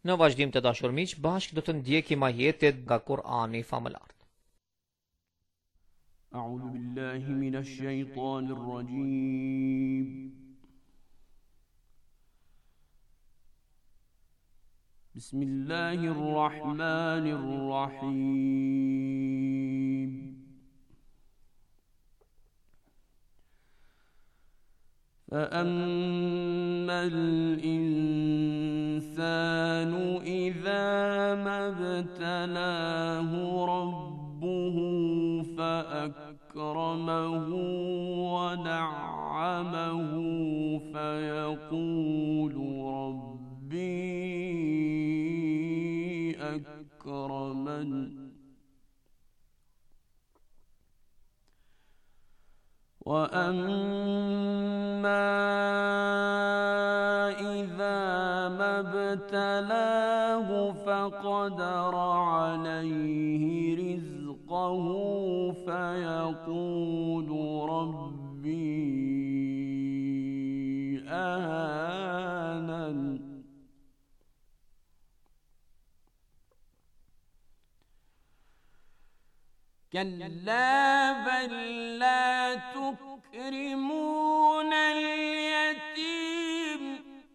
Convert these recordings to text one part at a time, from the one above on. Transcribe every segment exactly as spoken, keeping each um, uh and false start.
Në vazhdim të dashur miq, bashkë do të ndjekim ajetet nga Kur'ani famëlar. A'udhu billahi minash shaitanir rajim. Bismillahir rahmanir rahim. فأما الإنسان إذا ما ابتلاه ربه فأكرمه ونعمه فيقول ربي أكرمن وأما إذا ما ابتلاه فقدر عليه رزقه فيقول ربي أهانن كلا بل لا تكرمون اليتيم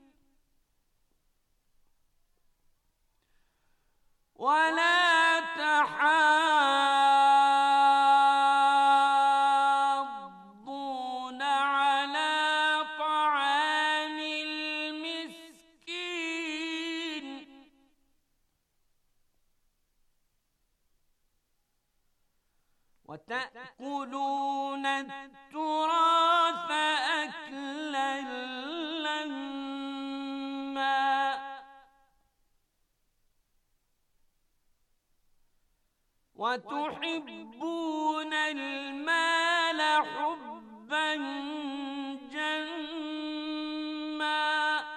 ولا تحاضون على طعام المسكين وتأكلون التراث أكلا لما وتحبون المال حبا جما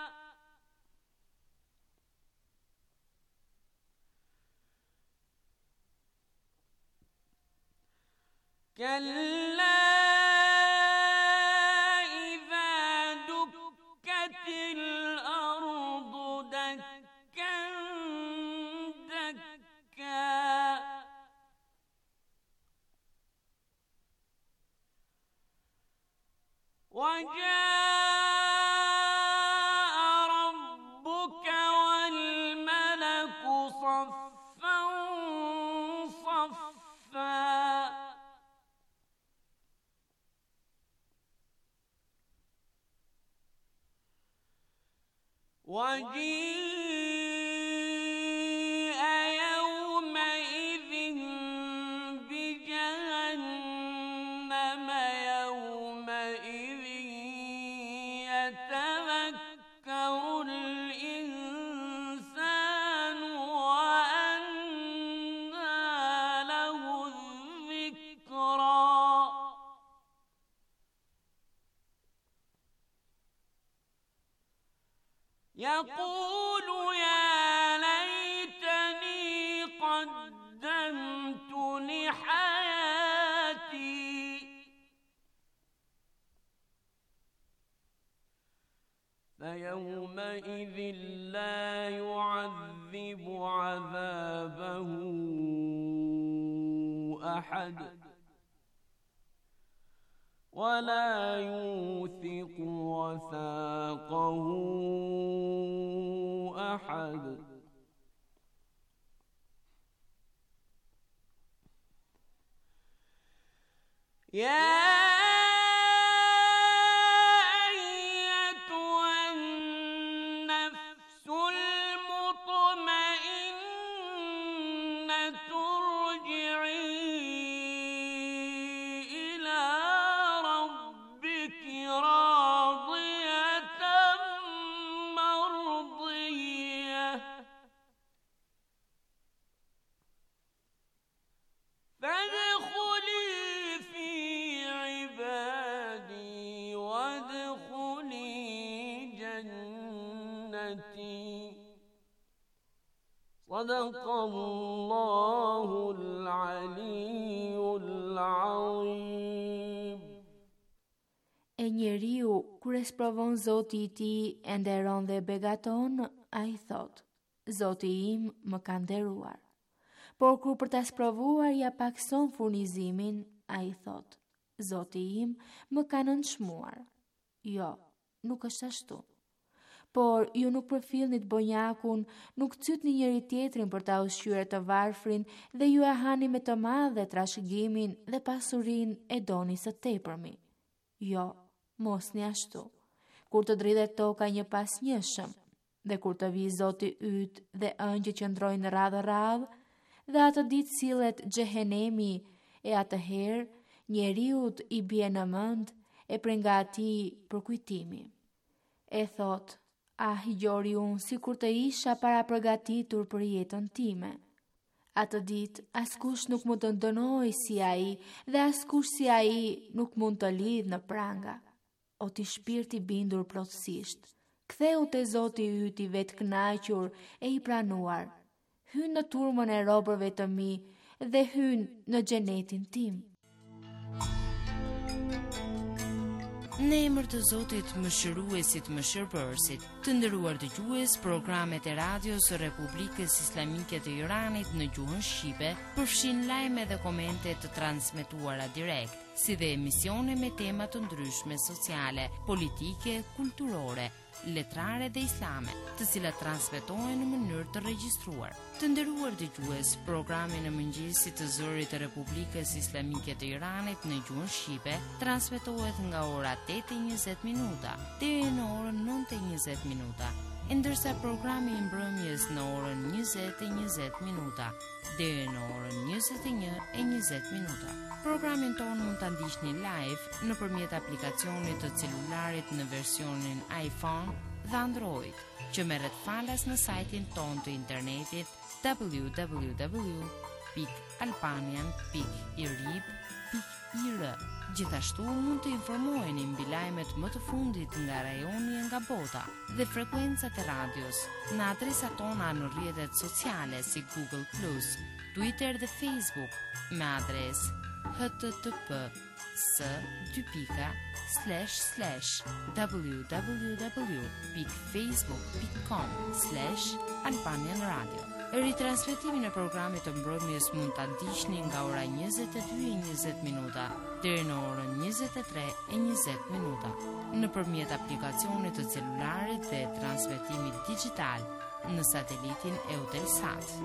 كلا إذا دكت الأرض دكا دكا وجاء ربك والملك صفا صفا وجيء يومئذ بجهنم يومئذ يتذكر الإنسان وأنى له الذكرى يقول يا ليتني قدمت لحياتي فيومئذ لا يعذب عذابه أحد ولا يوثق وثاقه أحد يا صدق الله العلي العظيم. E njeriu, kur e sprovon Zoti i tij, e nderon dhe begaton, ai thot: Zoti im më ka nderuar. Por kur për ta sprovuar ja pakson furnizimin, ai thot: Zoti im më ka nënçmuar. Jo, nuk është ashtu. Por ju nuk përfillni të bonjakun, nuk cytni njëri tjetrin për ta ushqyer të varfrin dhe ju e hani me të madhe trashëgimin dhe pasurinë e doni së tepërmi. Jo, mos një ashtu. Kur të dridhet toka një pas njëshëm, dhe kur të vi Zoti yt dhe ëngjë që ndrojnë radhë radhë, dhe atë ditë sillet xhehenemi, e atëherë njeriut i bie në mend e prej nga atij përkujtimi. E thot: ah, gjori unë si kur të isha para përgatitur për jetën time. Atë ditë askush nuk mund të ndënoj si ai dhe askush si ai nuk mund të lidh në pranga. O ti shpirti bindur plotësisht, ktheu te Zoti yt i vetë kënaqur e i pranuar. Hyn në turmën e robërve të mi dhe hyn në xhenetin tim. Në emër të Zotit Mëshiruesit Mëshirbërësit, të nderuar dëgjues, programet e radios së Republikës Islamike të Iranit në gjuhën shqipe përfshin lajme dhe komente të transmetuara direkt, si dhe emisione me tema të ndryshme sociale, politike, kulturore, letrare dhe islame, të cilat transmetohen në mënyrë të regjistruar. Të nderuar dëgjues, programi në mëngjesit të zërit të Republikës Islamike të Iranit në gjuhën shqipe transmetohet nga ora tetë e njëzet minuta deri në orën nëntë e njëzet minuta, ndërsa programi i mbrëmjes në orën njëzet e njëzet minuta deri në orën njëzet e një e njëzet minuta. Programin tonë mund ta ndiqni live nëpërmjet aplikacionit të celularit në versionin iPhone dhe Android, që merret falas në sajtin tonë të internetit w w w pikë albanian pikë irib pikë ir. Gjithashtu mund të informoheni mbi lajmet më të fundit nga rajoni e nga bota dhe frekuencat e radios në adresat tona në rrjetet sociale si Google plus, Twitter dhe Facebook me adresë h t t p s dy pika slash slash w w w pikë facebook pikë com slash albanian radio. Ritransmetimin e programit të mbrëmjes mund ta ndiqni nga ora njëzet e dy e njëzet minuta deri në orën njëzet e tre e njëzet minuta nëpërmjet aplikacionit të celularit dhe transmetimit digital në satelitin Eutelsat.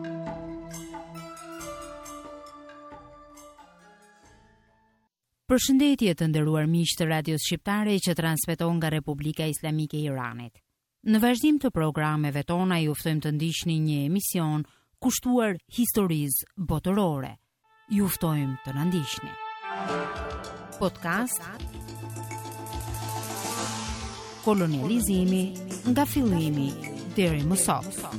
Përshëndetje të nderuar miq të Radios Shqiptare që transmeton nga Republika Islamike e Iranit. Në vazhdim të programeve tona ju ftojmë të ndiqni një emision kushtuar historisë botërore. Ju ftojmë të na ndiqni. Podcast Kolonializimi nga fillimi deri më sot.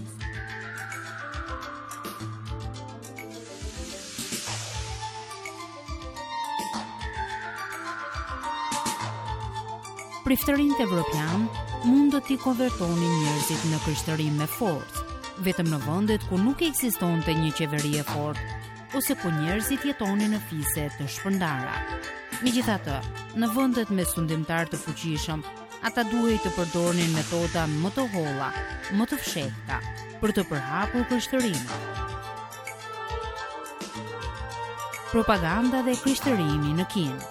Priftërinjtë evropian mund të t'i konvertonin njerëzit në krishterime me forcë, vetëm në vendet ku nuk ekzistonte një qeveri e fortë ose ku njerëzit jetonin në fise të shpërndara. Megjithatë, në vendet me sundimtar të fuqishëm, ata duhej të përdornin metoda më të holla, më të fshehta për të përhapur krishtërimin. Propaganda dhe krishtërimi në Kinë.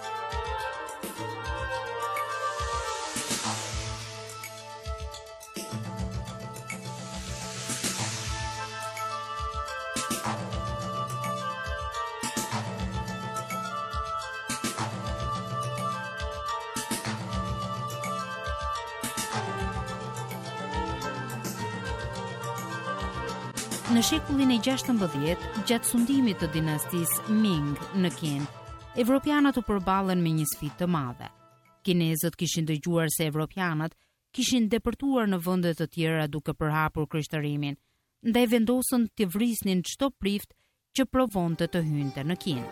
Në shekullin e gjashtëmbëdhjetë, gjatë sundimit të dinastisë Ming në Kinë, evropianët u përballën me një sfidë të madhe. Kinezët kishin dëgjuar se evropianët kishin depërtuar në vende të tjera duke përhapur krishtërimin, ndaj vendosën të vrisnin çdo prift që provonte të hynte në Kinë.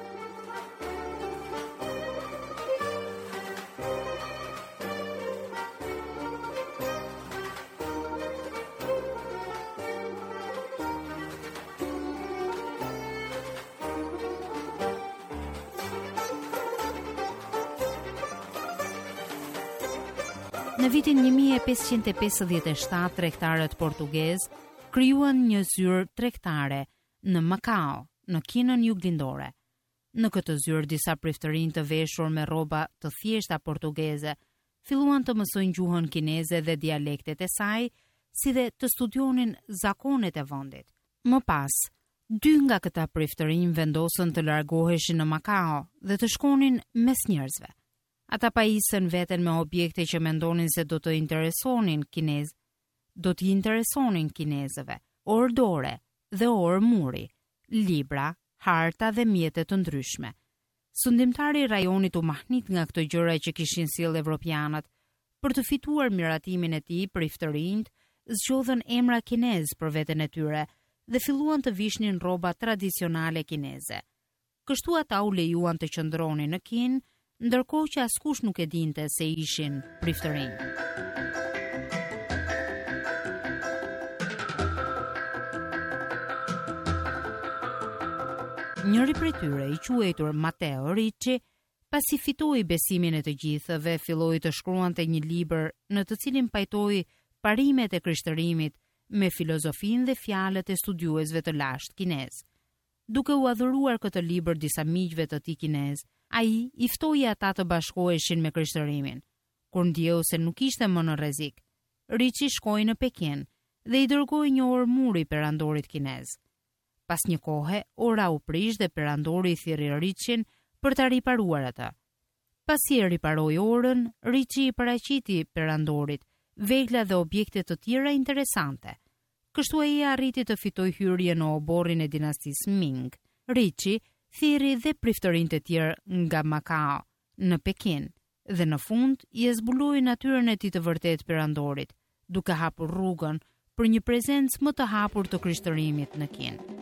Në vitin një mijë e pesëqind e pesëdhjetë e shtatë, tregtarët portugezë krijuan një zyrë tregtare në Macao, në Kinën Juglindore. Në këtë zyrë disa priftërinj të veshur me rroba të thjeshta portugeze filluan të mësojnë gjuhën kineze dhe dialektet e saj, si dhe të studionin zakonet e vendit. Më pas, dy nga këta priftërinj vendosën të largoheshin në Macao dhe të shkonin mes njerëzve. Ata pajisën veten me objekte që mendonin se do të interesonin kinez, do t'i interesonin kinezëve, orë dore dhe orë muri, libra, harta dhe mjete të ndryshme. Sundimtari i rajonit u mahnit nga këto gjëra që kishin sjellë evropianët. Për të fituar miratimin e tij, priftërinjt zgjodhën emra kinez për veten e tyre dhe filluan të vishnin rroba tradicionale kineze. Kështu ata u lejuan të qëndronin në Kinë, ndërkohë që askush nuk e dinte se ishin priftërinj. Njëri prej tyre, i quajtur Matteo Ricci, pasi fitoi besimin e të gjithëve, filloi të shkruante një libër në të cilin pajtoi parimet e krishtërimit me filozofinë dhe fjalët e studiuesve të lashtë kinez. Duke u adhuruar këtë libër disa miqve të tij kinez, ai i ftoi ata të bashkoheshin me krishtërimin. Kur ndjeu se nuk ishte më në rrezik, Ricci shkoi në Pekin dhe i dërgoi një orë muri perandorit kinez. Pas një kohe, ora u prish dhe perandori i thirri Riccin për ta riparuar atë. Pasi e riparoi orën, Ricci i paraqiti perandorit vegla dhe objekte të tjera interesante. Kështu ai arriti të fitojë hyrje në oborrin e dinastisë Ming. Ricci thirri dhe priftërinjtë e tjerë nga Macao në Pekin dhe në fund i zbuloi natyrën e tij të vërtetë perandorit, duke hapur rrugën për një prezencë më të hapur të krishtërimit në Kinë.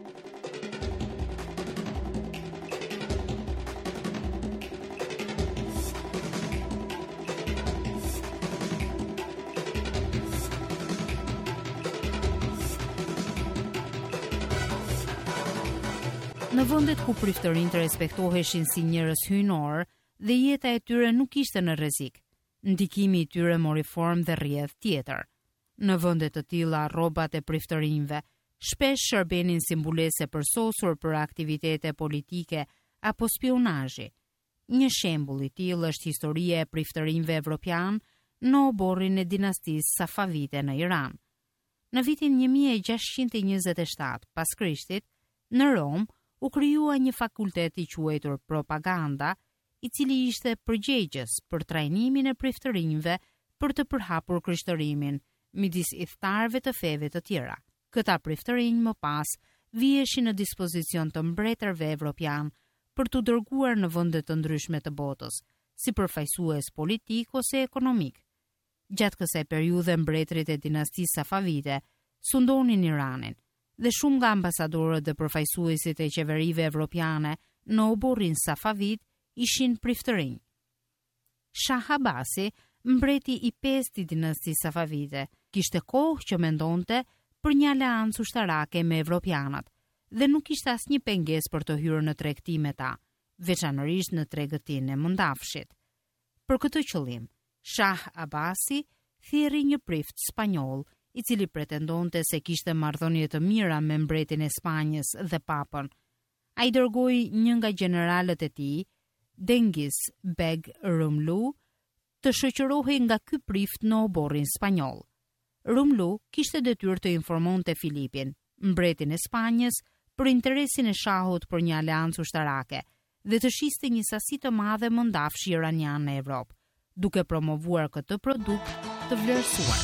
Në vendet ku priftërinjtë respektoheshin si njerëz hyjnor dhe jeta e tyre nuk ishte në rrezik, ndikimi i tyre mori formë dhe rrjedh tjetër. Në vende të tilla, rrobat e priftërinjve shpesh shërbenin si mbulese përsosur për aktivitete politike apo spionazhi. Një shembull i tillë është historia e priftërinjve evropian në oborrin e dinastisë Safavide në Iran. Në vitin një mijë e gjashtëqind e njëzet e shtatë pas Krishtit, në Rom u krijua një fakultet i quajtur propaganda, i cili ishte përgjegjës për trajnimin e priftërinjve për të përhapur krishtërimin midis idhtarëve të feve të tjera. Këta priftërinj më pas viheshin në dispozicion të mbretërve evropian për të dërguar në vende të ndryshme të botës, si përfaqësues politik ose ekonomik. Gjatë kësaj periudhe mbretërit e dinastisë Safavide sundonin Iranin dhe shumë nga ambasadorët dhe përfaqësuesit e qeverive evropiane në oborrin Safavid ishin priftërinj. Shah Abasi, mbreti i pestë i dinastisë Safavide, kishte kohë që mendonte për një aleancë ushtarake me evropianët dhe nuk kishte asnjë pengesë për të hyrë në tregti me ta, veçanërisht në tregëtinë e Mundafshit. Për këtë qëllim, Shah Abasi thirri një prift spanjoll, i cili pretendonte se kishte marrëdhënie të mira me mbretin e Spanjës dhe papën. Ai dërgoi një nga gjeneralët e tij, Dengiz Beg Rumlu, të shoqërohej nga ky prift në oborrin spanjoll. Rumlu kishte detyrë të informonte Filipin, mbretin e Spanjës, për interesin e shahut për një aleancë ushtarake dhe të shiste një sasi të madhe mundafshi iranian në Evropë, duke promovuar këtë produkt të vlerësuar.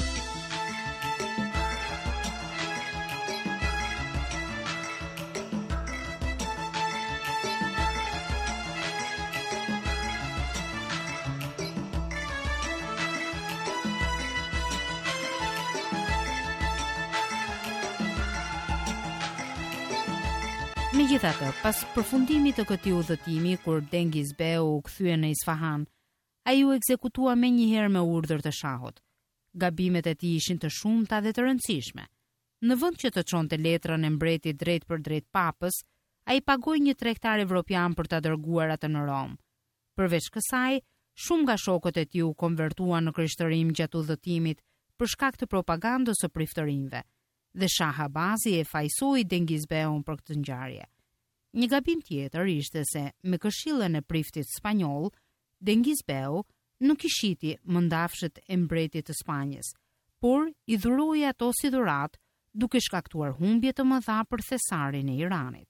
Megjithatë, pas përfundimit të këtij udhëtimi, kur Dengiz Beu u kthye në Isfahan, ai u ekzekutua menjëherë me urdhër të shahut. Gabimet e tij ishin të shumta dhe të rëndësishme. Në vend që të çonte letrën e mbretit drejt për drejt papës, ai pagoi një tregtar evropian për ta dërguar atë në Rom. Përveç kësaj, shumë nga shokët e tij u konvertuan në krishtërim gjatë udhëtimit për shkak të propagandës së priftërinjve dhe Shah Abasi e fajsoi Dengizbeun për këtë ngjarje. Një gabim tjetër ishte se me këshillën e priftit spanjoll, Dengizbeu nuk i shiti mëndafshët e mbretit të Spanjës, por i dhuroi ato si dhuratë, duke shkaktuar humbje të mëdha për thesarin e Iranit.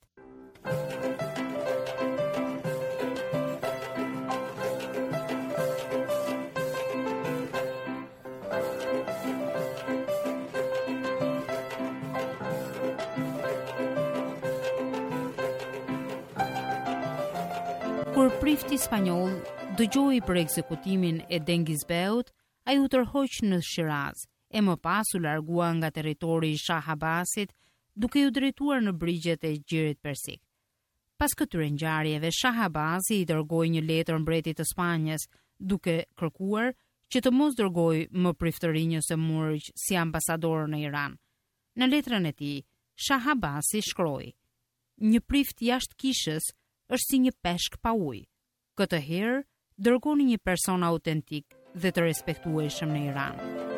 Kur prifti spanjoll dëgjoi për ekzekutimin e Dengizbeut, ai u tërhoq në Shiraz, e më pas u largua nga territori i Shah Abbasit, duke u drejtuar në brigjet e Gjirit Persik. Pas këtyre ngjarjeve, Shah Abbasi i dërgoi një letër mbretit të Spanjës, duke kërkuar që të mos dërgojë më priftërinj ose murgjë si ambasador në Iran. Në letrën e tij, Shah Abbasi shkroi: "Një prift jashtë kishës është si një peshk pa ujë. Këtë herë dërgoni një person autentik dhe të respektueshëm në Iran."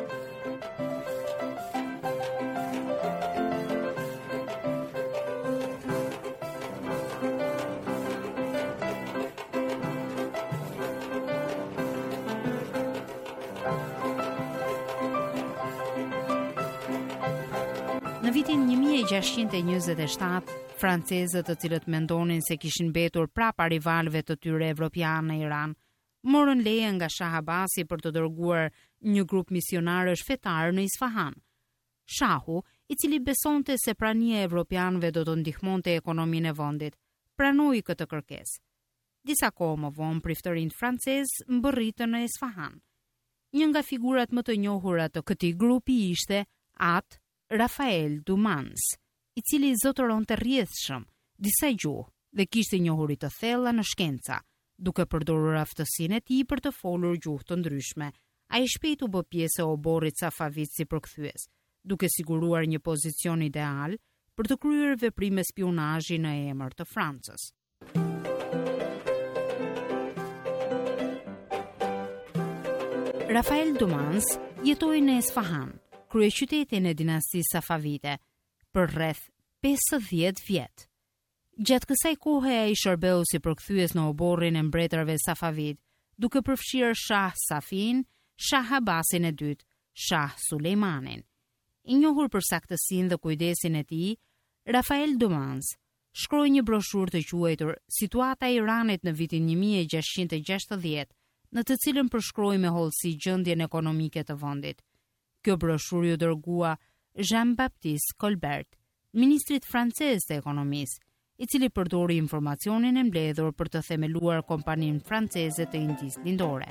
Në vitin një mijë e gjashtëqind e njëzet e shtatë, francezët, të cilët mendonin se kishin mbetur prapa rivalëve të tyre evropianë në Iran, morën leje nga Shah Abbasi për të dërguar një grup misionarësh fetar në Isfahan. Shahu, i cili besonte se prania e evropianëve do të ndihmonte ekonominë e vendit, pranoi këtë kërkesë. Disa kohë më vonë, priftërinjtë francezë mbërritën në Isfahan. Një nga figurat më të njohura të këtij grupi ishte At Rafael Dumans, i cili zotëronte rrjedhshëm disa gjuhë dhe kishte njohuri të thella në shkenca, duke përdorur aftësinë e tij për të folur gjuhë të ndryshme. Ai shpejt u bë pjesë e oborrit Safavit si përkthyes, duke siguruar një pozicion ideal për të kryer veprime spionazhi në emër të Francës. Rafael Dumans jetoi në Isfahan, kryeqytetin e dinastisë Safavite, për rreth pesëdhjetë vjet. Gjatë kësaj kohe ai shërbeu si përkthyes në oborrin e mbretërve Safavit, duke përfshirë Shah Safin, Shah Abbasin e dytë, Shah Sulejmanin. I njohur për saktësinë dhe kujdesin e tij, Rafael Dumans shkroi një broshurë të quajtur Situata e Iranit në vitin një mijë e gjashtëqind e gjashtëdhjetë, në të cilën përshkroi me hollësi gjendjen ekonomike të vendit. Kjo broshurë u dërgua Jean-Baptiste Colbert, ministrit francez të ekonomisë, i cili përdori informacionin e mbledhur për të themeluar kompaninë franceze të Indisë Lindore.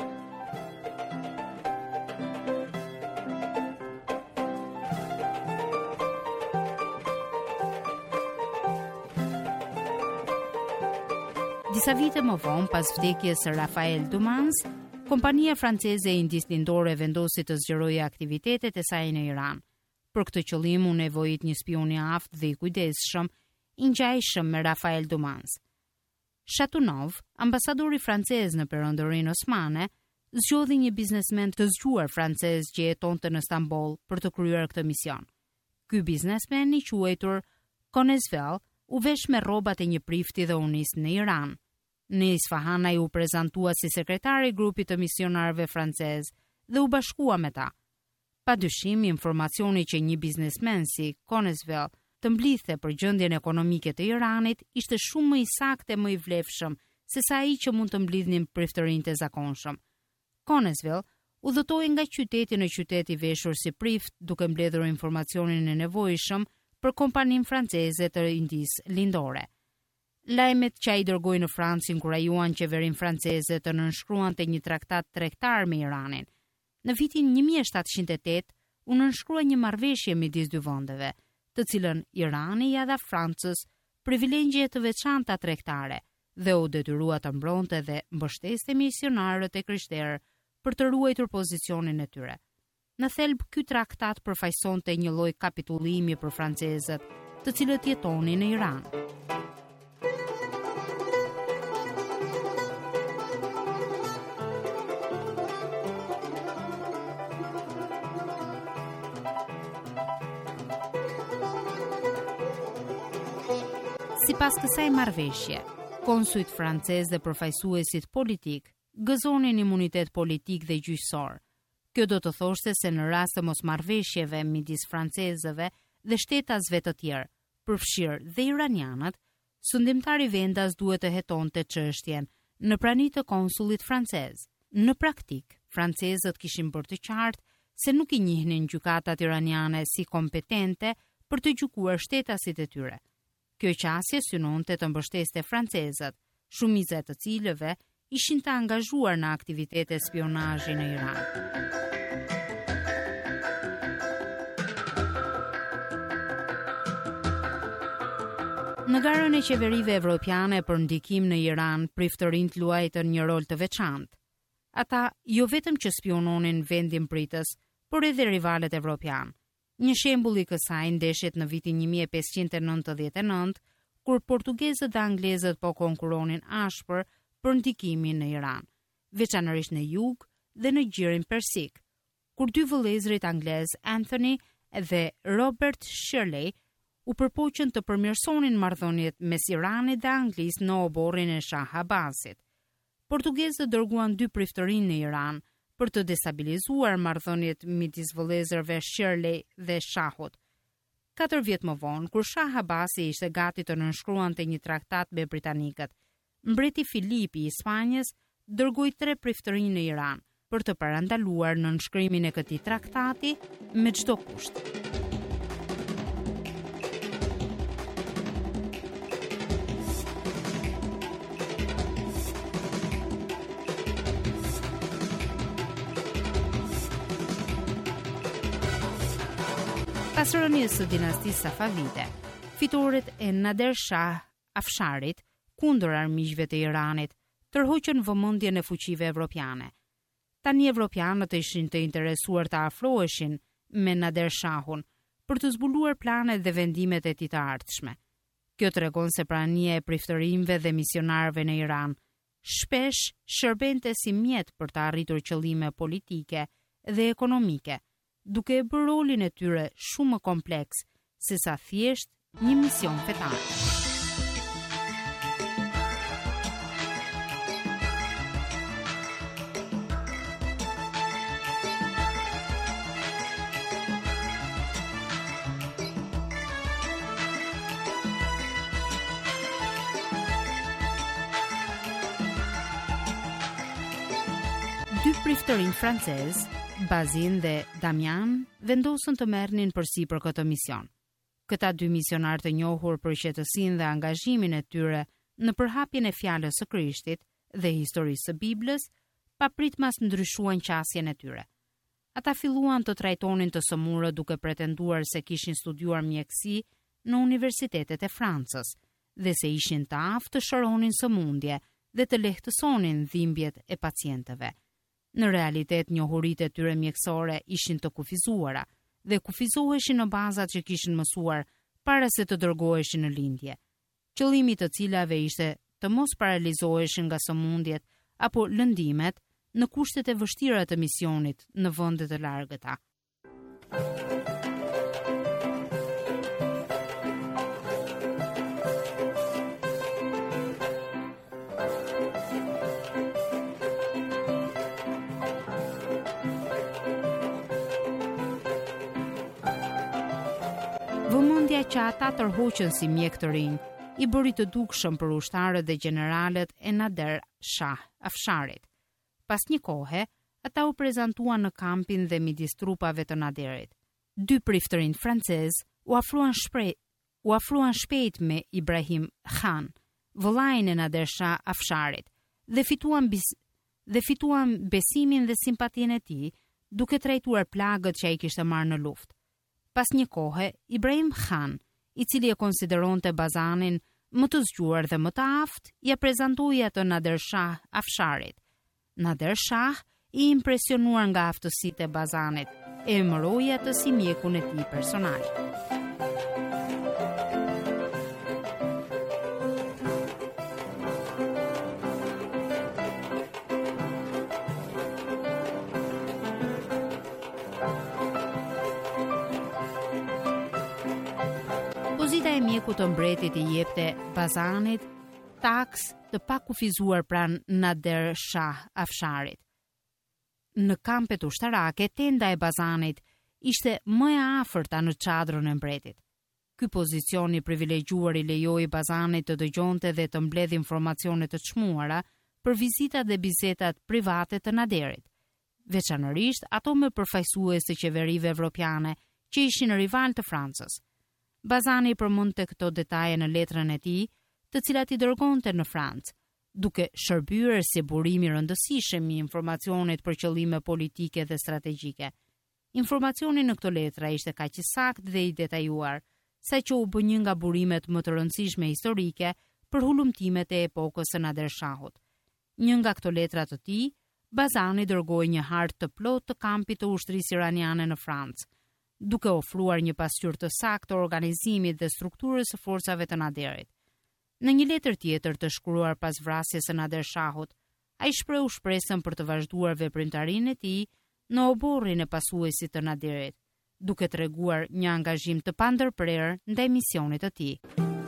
Disa vite më vonë, pas vdekjes së Rafael Dumans, kompania franceze e Indisë Lindore vendosi të zgjerojë aktivitetet e saj në Iran. Për këtë qëllim u nevojit një spion i aftë dhe i kujdesshëm, i ngjajshëm me Rafael Dumans. Chateauneuf, ambasadori francez në Perëndërinë Osmane, zgjodhi një biznesmen të zgjuar francez që jetonte në Stamboll për të kryer këtë mision. Ky biznesmen, i quajtur Conesville, u vesh me rrobat e një prifti dhe u nis në Iran. Në Isfahan ai u prezantua si sekretari i grupit të misionarëve francez dhe u bashkua me ta. Padyshim, informacioni që një biznesmen si Conesville të mblidhte për gjendjen ekonomike të Iranit ishte shumë më i saktë e më i vlefshëm se sa ai që mund të mblidhnin priftërinjtë e zakonshëm. Conesville udhëtoi nga qyteti në qytet i veshur si prift, duke mbledhur informacionin e nevojshëm për kompaninë franceze të Indisë Lindore. Lajmet që ai dërgoi në Francë inkurajuan qeverinë franceze të nënshkruante një traktat tregtar me Iranin. Në vitin një mijë e shtatëqind e tetë u nënshkrua një marrëveshje midis dy vendeve, të cilën Irani ia dha Francës privilegje të veçanta tregtare dhe u detyrua të mbronte dhe mbështeste misionarët e krishterë për të ruajtur pozicionin e tyre. Në thelb, ky traktat përfaqësonte një lloj kapitullimi për francezët, të cilët jetonin në Iran. Sipas kësaj marrëveshje, konsujt francez dhe përfaqësuesit politik gëzonin imunitet politik dhe gjyqësor. Kjo do të thoshte se në rast të mosmarrëveshjeve midis francezëve dhe shtetasve të tjerë, përfshirë dhe iranianët, sundimtari vendas duhet të hetonte çështjen në prani të konsullit francez. Në praktik, francezët kishin bërë të qartë se nuk i njihnin gjykatat iraniane si kompetente për të gjykuar shtetasit e tyre. Kjo qasje synonte të mbështeste francezët, shumica e të cilëve ishin të angazhuar në aktivitete spionazhi në Iran. Në garën e qeverive evropiane për ndikim në Iran, priftërinjt luajtën një rol të veçantë. Ata jo vetëm që spiononin vendin pritës, por edhe rivalet evropian. Një shembull i kësaj ndeshet në vitin një mijë e pesëqind e nëntëdhjetë e nëntë, kur portugezët dhe anglezët po konkuronin ashpër për ndikimin në Iran, veçanërisht në jug dhe në gjirin persik, kur dy vëllezërit anglez Anthony dhe Robert Shirley u përpoqën të përmirësonin marrëdhëniet mes Iranit dhe Anglisë në oborrin e Shah Abbasit. Portugezët dërguan dy priftërinj në Iran për të destabilizuar marrëdhëniet midis vëllezërve Shirley dhe Shahut. Katër vjet më vonë, kur Shah Abbasi ishte gati të nënshkruante një traktat me britanikët, mbreti Filipi i Spanjës dërgoi tre priftërinj në Iran për të parandaluar nënshkrimin e këtij traktati me çdo kusht. Pas rënies së dinastisë Safavide, fitoret e Nader Shah Afsharit kundër armiqve të Iranit tërhoqën vëmendjen e fuqive evropiane. Tani evropianët ishin të interesuar të afroheshin me Nader Shahun për të zbuluar planet dhe vendimet e tij të ardhshme. Kjo tregon se prania e priftërinjve dhe misionarëve në Iran shpesh shërbente si mjet për të arritur qëllime politike dhe ekonomike, duke e bërë rolin e tyre shumë më kompleks se sa thjesht një mision fetar. Dy priftërinj francez, Bazin dhe Damian, vendosën të merrnin përsipër këtë mision. Këta dy misionar të njohur për qetësinë dhe angazhimin e tyre në përhapjen e fjalës së Krishtit dhe historisë së Biblës, papritmas ndryshuan qasjen e tyre. Ata filluan të trajtonin të sëmurët duke pretenduar se kishin studiuar mjekësi në universitetet e Francës dhe se ishin të aftë të shëronin sëmundje dhe të lehtësonin dhimbjet e pacientëve. Në realitet, njohuritë e tyre mjekësore ishin të kufizuara dhe kufizoheshin në bazat që kishin mësuar para se të dërgoheshin në lindje. Qëllimi i të cilave ishte të mos paralizoheshin nga sëmundjet apo lëndimet në kushtet e vështira të misionit në vende të largëta. Vëmendja që ata tërhoqën si mjek të rinj i bëri të dukshëm për ushtarët dhe generalet e Nader Shah Afsharit. Pas një kohe, ata u prezantuan në kampin dhe midis trupave të Naderit. Dy priftërinj francez u afruan shpejt, u afruan shpejt me Ibrahim Khan, vëllain e Nader Shah Afsharit, dhe fituan bis, dhe fituan besimin dhe simpatinë e tij, duke trajtuar plagët që ai kishte marrë në luftë. Pas një kohe, Ibrahim Khan, i cili e konsideronte Bazanin më të zgjuar dhe më të aftë, ja prezantoi atë Nader Shah Afsharit. Nader Shah, i impresionuar nga aftësitë e Bazanit, e emëroi atë si mjekun e tij personal. Pozita e e mjeku të mbretit i jepte Bazanit taks të pakufizuar pranë Nader Shah Afsharit. Në kampet ushtarake, tenda e Bazanit ishte më e afërta në çadrën e mbretit. Ky pozicion i privilegjuar i lejoi Bazanit të dëgjonte dhe të mbledh informacione të çmuara për vizitat dhe bisedat private të Naderit, veçanërisht ato me përfaqësues të qeverive evropiane që ishin rival të Francës. Bazani përmendte këto detaje në letrën e tij, të cilat i dërgonte në Francë, duke shërbyer si burim i rëndësishëm i informacionit për qëllime politike dhe strategjike. Informacioni në këto letra ishte kaq i saktë dhe i detajuar, saqë u bë një nga burimet më të rëndësishme historike për hulumtimet e epokës së Nader Shahut. Një nga këto letra të tij, Bazani dërgoi një hartë të plotë të kampit të ushtrisë iraniane në Francë, duke ofruar një pasqyrë të saktë të organizimit dhe strukturës së forcave të Naderit. Në një letër tjetër të shkruar pas vrasjes së Nader Shahut, ai shprehu shpresën për të vazhduar veprimtarinë e tij në oborrin e pasuesit të Naderit, duke treguar një angazhim të pandërprerë ndaj misionit të tij.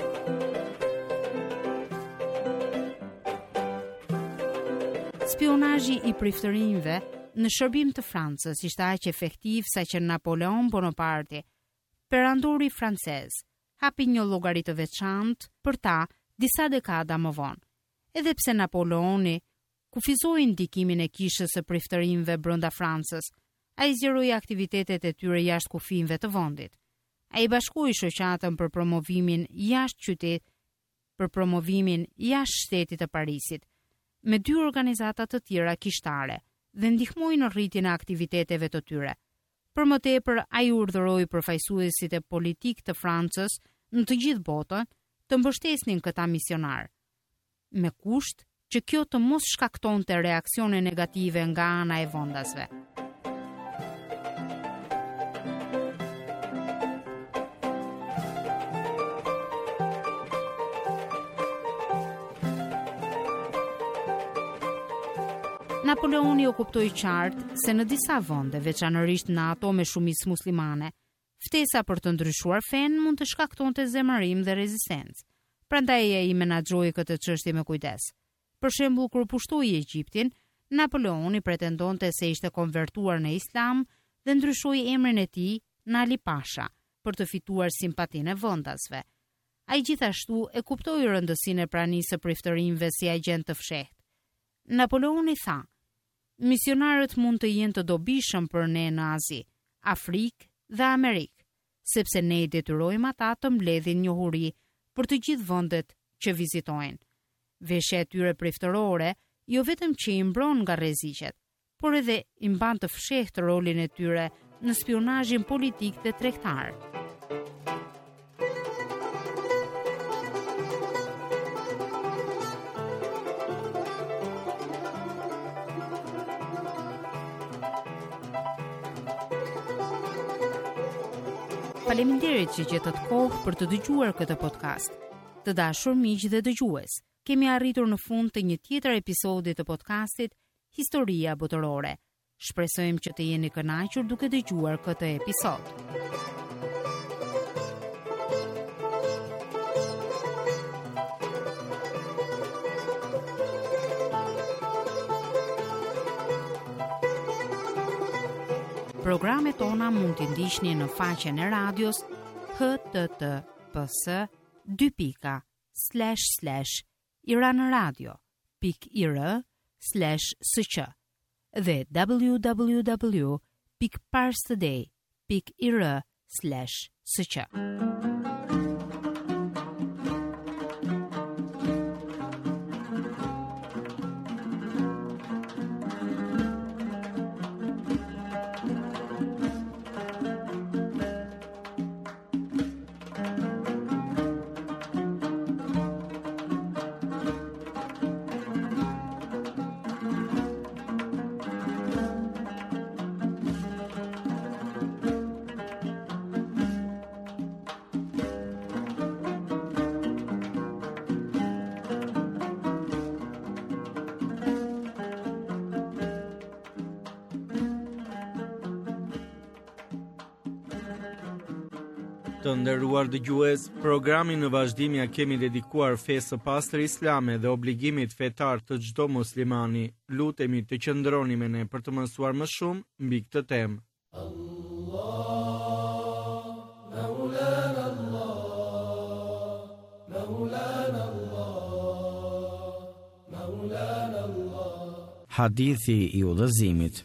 Spionazhi i priftërinjve në shërbim të Francës ishte aq efektiv saqë Napoleon Bonaparte, perandori francez, hapi një llogari të veçantë për ta disa dekada më vonë. Edhe pse Napoleoni kufizoi ndikimin e kishës së priftërinjve brenda Francës, ai zgjeroi aktivitetet e tyre jashtë kufive të vendit. Ai bashkoi shoqatën për promovimin jashtë qytetit, për promovimin jashtë shtetit të Parisit, me dy organizata të tjera kishtare dhe ndihmoi në rritjen e aktiviteteve të tyre. Për më tepër, ai urdhëroi përfaqësuesit e politik të Francës në të gjithë botën të mbështesnin këta misionar, me kusht që kjo të mos shkaktonte reaksione negative nga ana e vendasve. Napoleoni u kuptoi qartë se në disa vende, veçanërisht në ato me shumicë muslimane, ftesa për të ndryshuar fen mund të shkaktonte zemërim dhe rezistencë. Prandaj ai menaxhoi këtë çështje me kujdes. Për shembull, kur pushtoi Egjiptin, Napoleoni pretendonte se ishte konvertuar në Islam dhe ndryshoi emrin e tij në Ali Pasha për të fituar simpatinë e vendasve. Ai gjithashtu e kuptoi rëndësinë e pranisë së priftërinjve si agent të fshehtë. Napoleoni tha: misionarët mund të jenë të dobishëm për ne në Azi, Afrikë dhe Amerikë, sepse ne i detyrojmë ata të mbledhin njohuri për të gjithë vendet që vizitojnë. Veshja e tyre priftërore jo vetëm që i mbron nga rreziqet, por edhe i mban të fshehtë rolin e tyre në spionazhin politik dhe tregtar. Faleminderit që gjetët kohë për të dëgjuar këtë podcast. Të dashur miq dhe dëgjues, kemi arritur në fund të një tjetër episodi të podcastit Historia Botërore. Shpresojmë që të jeni kënaqur duke dëgjuar këtë episod. Programet tona mund t'i ndiqni në faqen e radios h t t p s dy pika slash slash iranradio pik i r slash s q dhe w w w pik parstoday pik i r slash s q. Të nderuar dëgjues, programin në vazhdim ja kemi dedikuar fesë së pastër islame dhe obligimit fetar të çdo muslimani. Lutemi të qëndroni me ne për të mësuar më shumë mbi këtë temë. Allah, Maulana Allah, Maulana Allah, Maulana Allah. Hadithi i udhëzimit.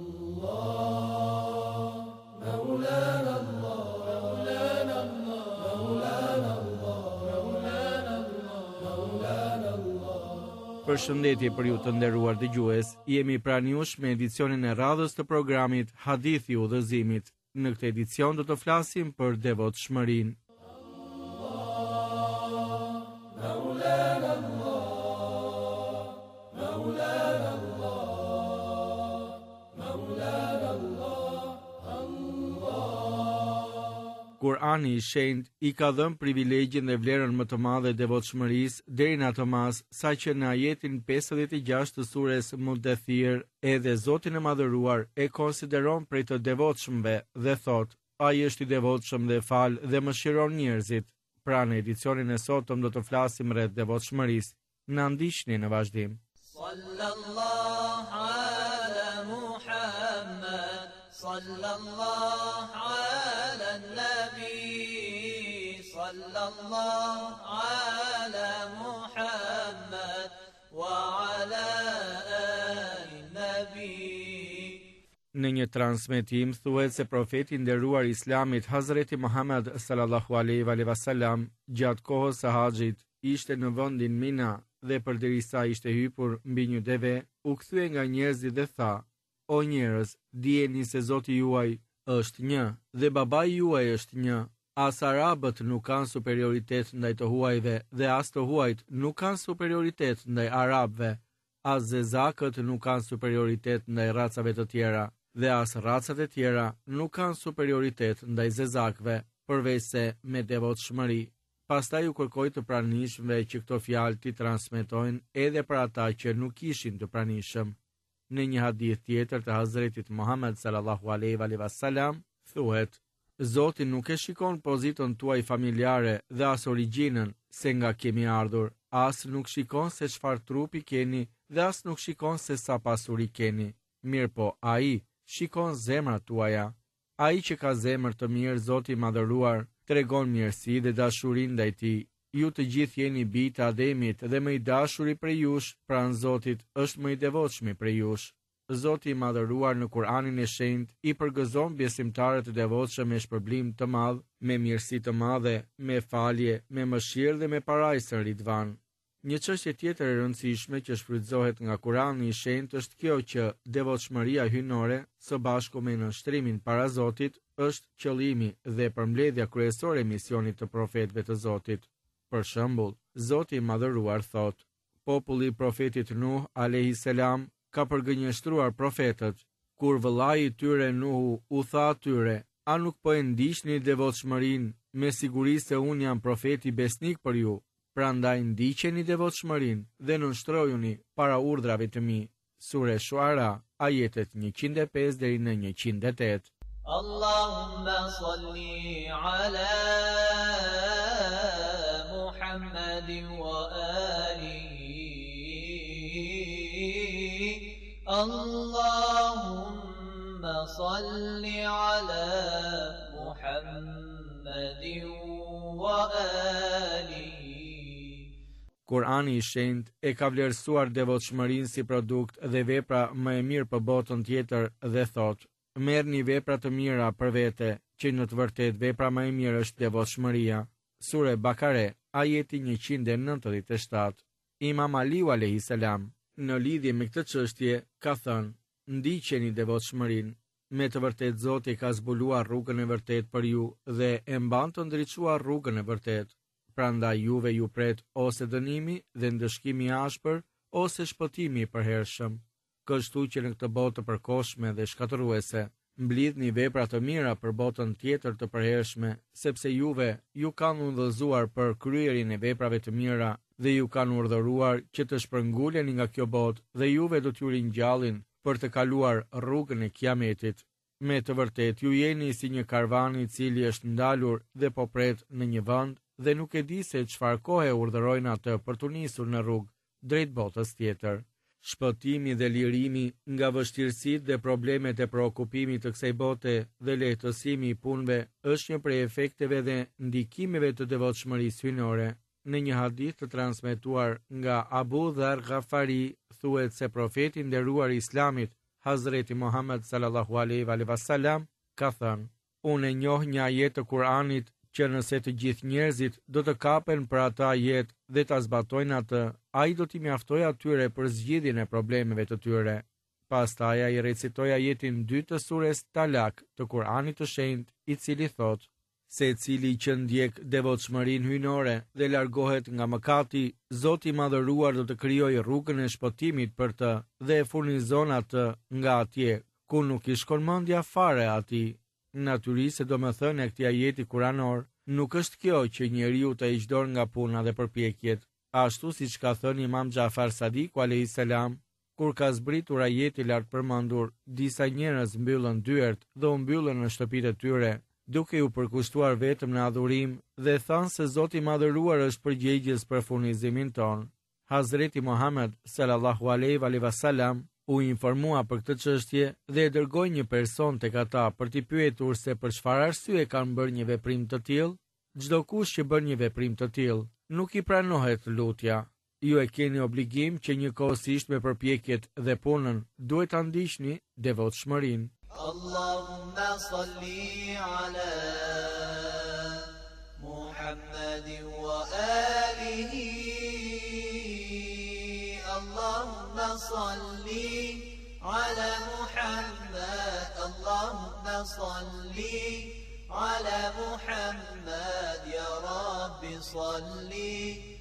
Përshëndetje për ju të nderuar dëgjues, jemi pranë jush me edicionin e radhës të programit Hadithi i udhëzimit. Në këtë edicion do të flasim për devotshmërinë. Kurani i shenjtë i ka dhënë privilegjin dhe vlerën më të madhe devotshmërisë deri në atë mas, saqë në ajetin pesëdhjetë e gjashtë të sures Mudathir, edhe Zoti i Madhëruar e konsideron prej të devotshmëve dhe thot: ai është i devotshëm dhe fal dhe mëshiron njerëzit. Pra në edicionin e sotëm do të flasim rreth devotshmërisë. Na ndiqni në vazhdim. Sallallahu ala Muhammad, sallallahu ala nabi, sallallahu ala Muhammad wa ala ali nabi. Në një transmetim thuhet se profeti nderuar i Islamit Hazreti Muhammed sallallahu alaihi wasallam gjatë kohës së haxhit ishte në vendin Mina dhe përderisa ishte hypur mbi një deve, u kthye nga njerëzit dhe tha: o njerëz, dijeni se Zoti juaj është një dhe babai juaj është një. As arabët nuk kanë superioritet ndaj të huajve dhe as të huajt nuk kanë superioritet ndaj arabëve. As zezakët nuk kanë superioritet ndaj racave të tjera dhe as racat e tjera nuk kanë superioritet ndaj zezakëve, përveç se me devotshmëri. Pastaj u kërkoi të pranishmëve që këto fjalë t'i transmetojnë edhe për ata që nuk ishin të pranishëm. Në një hadith tjetër të Hazretit Muhammed sallallahu alaihi wasallam thuhet: Zoti nuk e shikon pozitën tuaj familjare dhe as origjinën se nga kemi ardhur, as nuk shikon se çfarë trupi keni dhe as nuk shikon se sa pasuri keni. Mirë po, ai shikon zemrat tuaja. Ai që ka zemër të mirë, Zoti i Madhëruar, tregon mirësi dhe dashuri ndaj tij. Ju të gjithë jeni bijtë e Ademit dhe më i dashuri prej jush pranë Zotit është më i devotshmi prej jush. Zoti i Madhëruar në Kur'anin e shenjtë i përgëzon besimtarët e devotshëm me shpërblim të madh, me mirësi të madhe, me falje, me mëshirë dhe me parajsën Ridvan. Një çështje tjetër e rëndësishme që shfrytëzohet nga Kurani i shenjtë është kjo që devotshmëria hyjnore së bashku me nënshtrimin para Zotit është qëllimi dhe përmbledhja kryesore e misionit të profetëve të Zotit. Për shembull, Zoti i Madhëruar thot: populli i profetit Nuh alayhis salam ka përgënjeshtruar profetët, kur vëllai i tyre Nuhu u tha atyre: a nuk po e ndiqni devotshmërinë, me siguri se unë jam profeti besnik për ju. Prandaj ndiqeni devotshmërinë dhe nënshtrojuni para urdhrave të mi. Sure Shuara, ajetet njëqind e pesë deri në njëqind e tetë. Allahumma salli ala Muhammadin wa alihi. Allahumma salli ala Muhammadin wa alihi. Kurani i shenjtë e ka vlerësuar devotshmërinë si produkt dhe vepra më e mirë për botën tjetër dhe thot: merrni vepra të mira për vete, që në të vërtetë vepra më e mirë është devotshmëria. Sure Bakare, ajeti njëqind e nëntëdhjetë e shtatë. Imam Aliu alayhis salam në lidhje me këtë çështje ka thënë: ndiqeni devotshmërinë. Me të vërtetë Zoti ka zbuluar rrugën e vërtetë për ju dhe e mban të ndriçuar rrugën e vërtetë. Prandaj juve ju pret ose dënimi dhe ndëshkimi i ashpër ose shpëtimi i përhershëm. Kështu që në këtë botë të përkohshme dhe shkatërruese, mblidhni vepra të mira për botën tjetër të përhershme, sepse juve ju kanë udhëzuar për kryerin e veprave të mira dhe ju kanë urdhëruar që të shpërnguleni nga kjo botë dhe juve do t'ju ringjallin për të kaluar rrugën e Kiametit. Me të vërtet, ju jeni si një karvan i cili është ndalur dhe po pret në një vend dhe nuk e di se çfarë kohe urdhërojnë atë për të nisur në rrugë drejt botës tjetër. Shpëtimi dhe lirimi nga vështirësitë dhe problemet e preokupimit të kësaj bote dhe lehtësimi i punëve është një prej efekteve dhe ndikimeve të devotshmërisë hyjnore. Në një hadith të transmetuar nga Abu Dharr Ghafari thuhet se profeti i nderuar i Islamit, Hazreti Muhammed sallallahu alaihi wasallam, ka thënë: Unë e njoh një ajet të Kuranit që nëse të gjithë njerëzit do të kapen për atë ajet dhe ta zbatojnë atë, ai do t'i mjaftojë atyre për zgjidhjen e problemeve të tyre. Pastaj ai recitoi ajetin dy të sures Talak të Kuranit të Shenjtë, i cili thotë: Secili që ndjek devotshmërinë hyjnore dhe largohet nga mëkati, Zoti i Madhëruar do të krijojë rrugën e shpëtimit për të dhe e furnizon atë nga atje ku nuk i shkon mendja fare atij. Natyrisht, domethënë e këtij ajeti kuranor, nuk është kjo që njeriu të hiqë dorë nga puna dhe përpjekjet, ashtu siç ka thënë Imam Jafar Sadiku alayhis salam, kur ka zbritur ajeti lart përmendur, disa njerëz mbyllën dyert dhe u mbyllën në shtëpitë e tyre, duke u përkushtuar vetëm në adhurim dhe thanë se Zoti i Madhëruar është përgjegjës për furnizimin ton. Hazreti Muhammed sallallahu alaihi wasallam u informua për këtë çështje dhe e dërgoi një person tek ata për t'i pyetur se për çfarë arsye kanë bërë një veprim të tillë. Çdo kush që bën një veprim të tillë, nuk i pranohet lutja. Ju e keni obligim që njëkohësisht me përpjekjet dhe punën duhet ta ndiqni devotshmërinë. Allahumma salli ala Muhammadin wa alihi. Allahumma salli ala Muhammad. Allahumma salli ala Muhammad. Ya Rabbi salli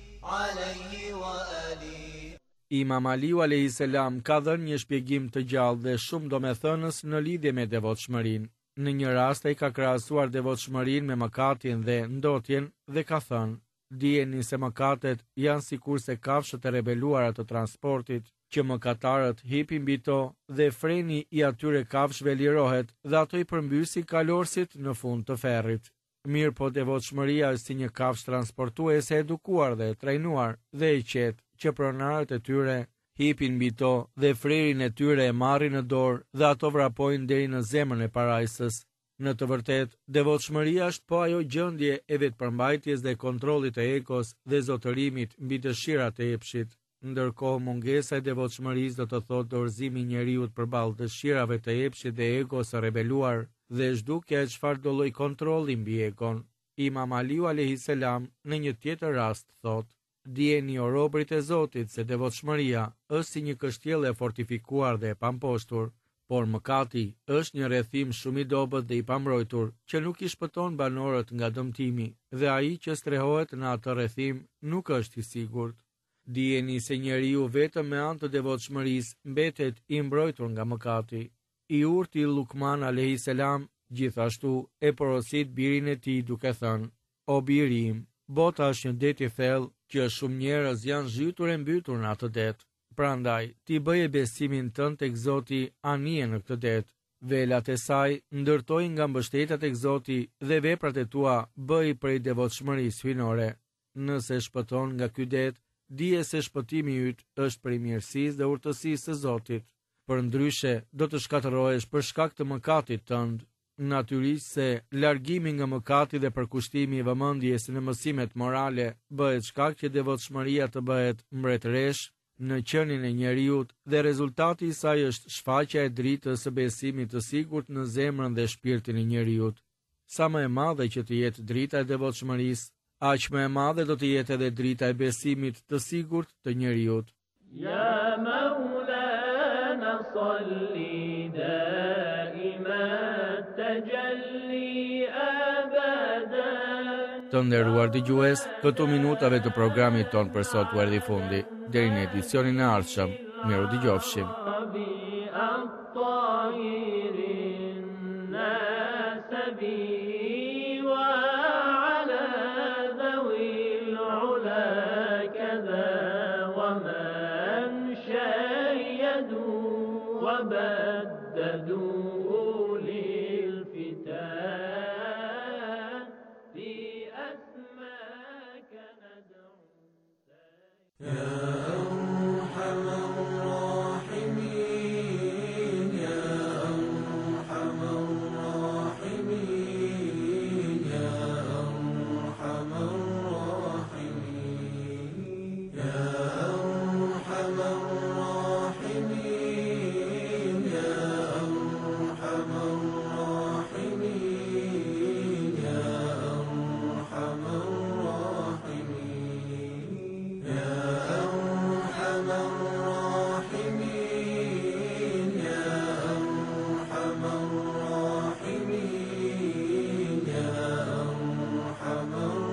alayhi wa alihi. Imam Aliu alayhis salam ka dhënë një shpjegim të gjallë dhe shumë domethënës në lidhje me devotshmërinë. Në një rast ai ka krahasuar devotshmërinë me mëkatin dhe ndotjen dhe ka thënë: Dijeni se mëkatet janë sikurse kafshët e rebeluara të transportit, që mëkatarët hipin mbi to dhe freni i atyre kafshëve lirohet dhe ato i përmbysin kalorësit në fund të ferrit. Mirë po devotshmëria është si një kafshë transportuese e edukuar dhe e trajnuar dhe e qetë, që pronarët e tyre hipin mbi to dhe frerin e tyre e marrin në dorë dhe ato vrapojnë deri në zemrën e parajsës. Në të vërtetë, devotshmëria është po ajo gjendje e vetëpërmbajtjes dhe kontrollit të egos dhe zotërimit mbi dëshirat e epshit, ndërkohë mungesa e devotshmërisë do të thotë dorëzimi i njeriu përballë dëshirave të epshit dhe egos së rebeluar dhe zhdukja e çfarëdo lloj kontrolli mbi egon. Imam Aliu alayhis salam në një tjetër rast thotë: Dijeni o robërit e Zotit se devotshmëria është si një kështjellë e fortifikuar dhe e pamposhtur, por mëkati është një rrethim shumë i dobët dhe i pambrojtur që nuk i shpëton banorët nga dëmtimi dhe ai që strehohet në atë rrethim nuk është i sigurt. Dijeni se njeriu vetëm me anë të devotshmërisë mbetet i mbrojtur nga mëkati. I urti Lukman alayhis salam gjithashtu e porosit birin e tij duke thënë: O biri im, bota është një det i thellë që shumë njerëz janë zhytur e mbytur në atë det. Prandaj, ti bëje besimin tënd tek Zoti anije në këtë det. Velat e saj ndërtoj nga mbështetja tek Zoti dhe veprat e tua bëj prej devotshmërisë hyjnore. Nëse shpëton nga ky det, dije se shpëtimi yt është prej mirësisë dhe urtësisë së Zotit. Përndryshe, do të shkatërrohesh për shkak të mëkatit tënd. Natyrisht se largimi nga mëkati dhe përkushtimi i vëmendjes në mësimet morale bëhet shkak që devotshmëria të bëhet mbretëresh në qenin e njeriut dhe rezultati i saj është shfaqja e dritës së besimit të sigurt në zemrën dhe shpirtin e njeriut. Sa më e madhe që të jetë drita e devotshmërisë, aq më e madhe do të jetë edhe drita e besimit të sigurt të njeriut. Ya Maulana salli daiman tajalli abadan. Të nderuar dëgjues, këto minutave të programit ton për sot u erdhi fundi. Deri në edicionin e ardhshëm, miru dëgjofshim. وبدل تدعو للفتاة في أسماك ندعو يا أرحم الراحمين يا أرحم الراحمين يا أرحم الراحمين يا أرحم الراحمين يا أرحم الراحمين يا أرحم الراحمين يا أرحم الراحمين يا أرحم الراحمين يا أرحم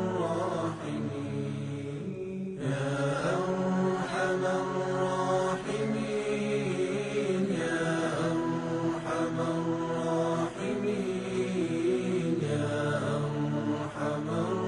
الراحمين يا أرحم الراحمين يا أرحم الراحمين يا أرحم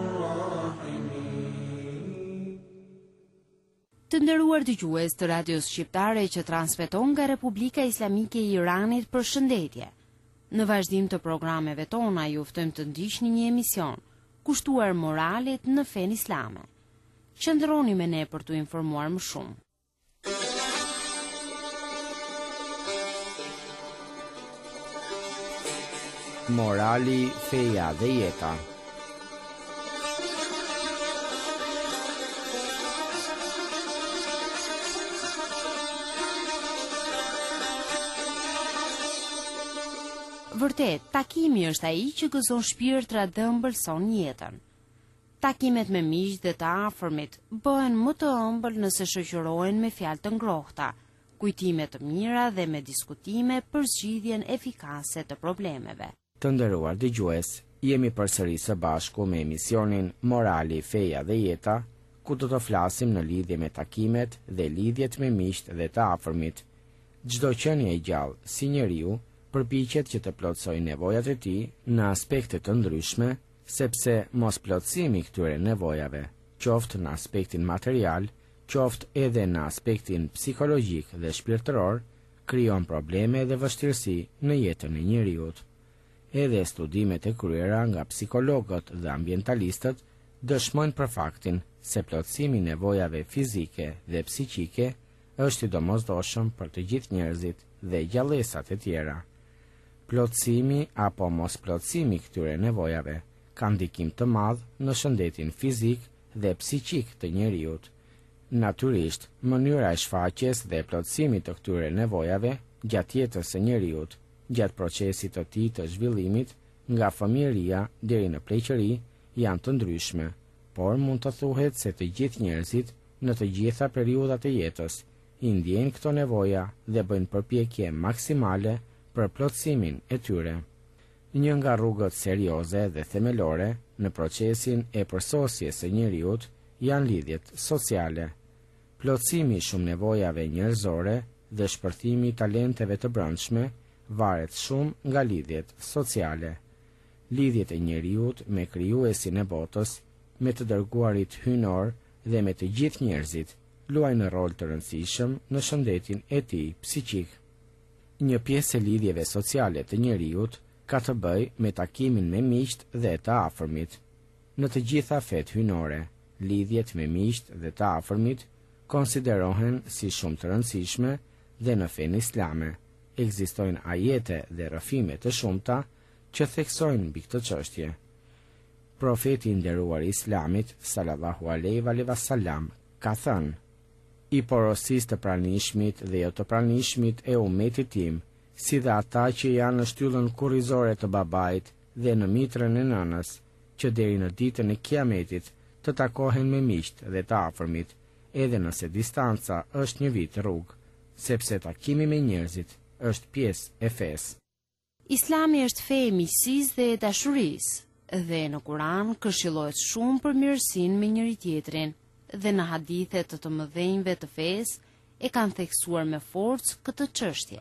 الراحمين. Të nderuar dëgjues të radios shqiptare që transmeton nga Republika Islamike e Iranit, përshëndetje. Në vazhdim të programeve tona ju ftojmë të ndiqni një emision kushtuar moralit në fen islame. Qëndroni me ne për t'u informuar më shumë. Morali, feja dhe jeta. Vërtet, takimi është ai që gëzon shpirtra dhe ëmbëlson jetën. Takimet me miq dhe të afërmit bëhen më të ëmbël nëse shoqërohen me fjalë të ngrohta, kujtime të mira dhe me diskutime për zgjidhjen efikase të problemeve. Të nderuar dëgjues, jemi përsëri së bashku me emisionin Morali, feja dhe jeta, ku do të flasim në lidhje me takimet dhe lidhjet me miqt dhe të afërmit. Çdo qenie e gjallë, si njeriu, përpiqet që të plotësojë nevojat e tij në aspekte të ndryshme, sepse mos plotësimi i këtyre nevojave, qoftë në aspektin material, qoftë edhe në aspektin psikologjik dhe shpirtëror, krijon probleme dhe vështirësi në jetën e njeriut. Edhe studimet e kryera nga psikologët dhe ambientalistët dëshmojnë për faktin se plotësimi i nevojave fizike dhe psiqike është i domosdoshëm për të gjithë njerëzit dhe gjallësat e tjera. Plotësimi apo mos plotësimi këtyre nevojave ka ndikim të madh në shëndetin fizik dhe psiqik të njeriut. Natyrisht, mënyra e shfaqjes dhe plotësimit të këtyre nevojave gjatë jetës së njeriut, gjatë procesit të tij të zhvillimit, nga fëmijëria deri në pleqëri, janë të ndryshme, por mund të thuhet se të gjithë njerëzit në të gjitha periudhat e jetës i ndjejnë këto nevoja dhe bëjnë përpjekje maksimale për plotësimin e tyre. Një nga rrugët serioze dhe themelore në procesin e përsosjes së njeriut janë lidhjet sociale. Plotësimi i shumë nevojave njerëzore dhe shpërthimi i talenteve të brendshme varet shumë nga lidhjet sociale. Lidhjet e njeriut me krijuesin e botës, me të dërguarit hyjnor dhe me të gjithë njerëzit luajnë rol të rëndësishëm në shëndetin e tij psiqik. Një pjesë e lidhjeve sociale të njeriut ka të bëjë me takimin me miqt dhe të afërmit. Në të gjitha fetë hyjnore, lidhjet me miqt dhe të afërmit konsiderohen si shumë të rëndësishme dhe në fenë islame ekzistojnë ajete dhe rrëfime të shumta që theksojnë mbi këtë çështje. Profeti i nderuar i Islamit sallallahu alaihi wasallam ka thënë: I porosis të pranishmit dhe jo të pranishmit e umetit tim, si dhe ata që janë në shtyllën kurrizore të babait dhe në mitrën e nënës, që deri në ditën e Kiametit të takohen me miqt dhe të afërmit, edhe nëse distanca është një vit rrugë, sepse takimi me njerëzit është pjesë e fesë. Islami është fe e miqësisë dhe e dashurisë, dhe në Kur'an këshillohet shumë për mirësinë me njëri tjetrin, dhe në hadithe të të mëdhenjve të fesë e kanë theksuar me forcë këtë çështje.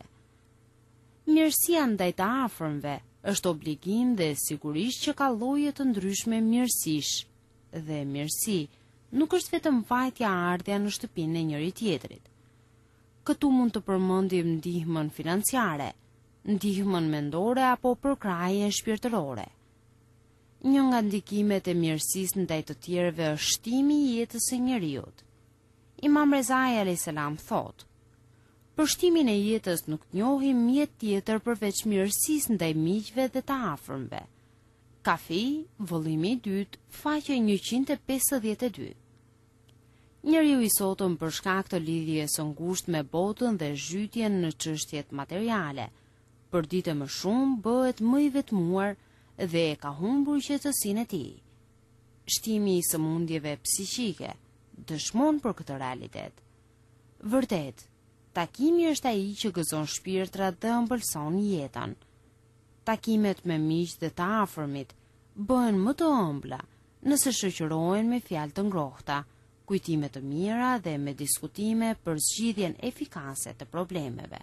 Mirësia ndaj të afërmve është obligim dhe sigurisht që ka lloje të ndryshme mirësish, dhe mirësi nuk është vetëm vajtja ardhja në shtëpinë e njëri tjetrit. Këtu mund të përmendim ndihmën financiare, ndihmën mendore apo për krahjen shpirtërore. Një nga ndikimet e mirësisë ndaj të tjerëve është shtimi i jetës së njeriut. Imam Rezai alayhis salam thotë: "Për shtimin e jetës nuk njohim mjet tjetër përveç mirësisë ndaj miqve dhe të afërmve." Kafi, vëllimi i dytë, faqe njëqind e pesëdhjetë e dy. Njeriu i sotëm për shkak të lidhjes së ngushtë me botën dhe zhytjen në çështjet materiale, për ditë më shumë bëhet më i vetmuar dhe e ka humbur qetësinë e tij. Shtimi i sëmundjeve psiqike dëshmon për këtë realitet. Vërtet, takimi është ai që gëzon shpirtrat dhe ëmbëlson jetën. Takimet me miq dhe të afërmit bëhen më të ëmbla nëse shoqërohen me fjalë të ngrohta, kujtime të mira dhe me diskutime për zgjidhjen efikase të problemeve.